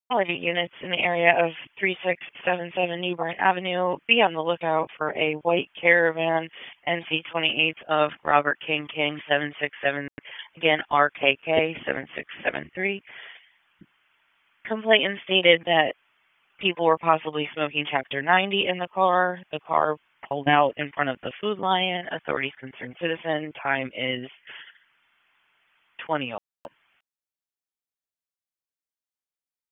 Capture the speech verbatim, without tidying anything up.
All units in the area of three six seven seven New Bern Avenue, be on the lookout for a white Caravan N C twenty-eight of Robert King King seven six seven, again R K K seven six seven three. Complainant stated that people were possibly smoking Chapter ninety in the car. The car pulled out in front of the Food Lion. Authorities concerned citizen. Time is twenty